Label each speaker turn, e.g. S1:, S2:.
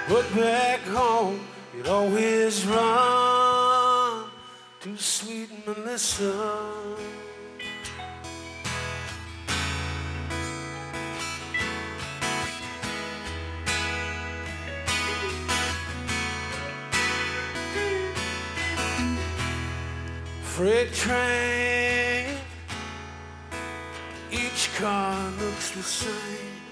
S1: But back home, you'd always run to sweet Melissa. Freight train, each car looks the same.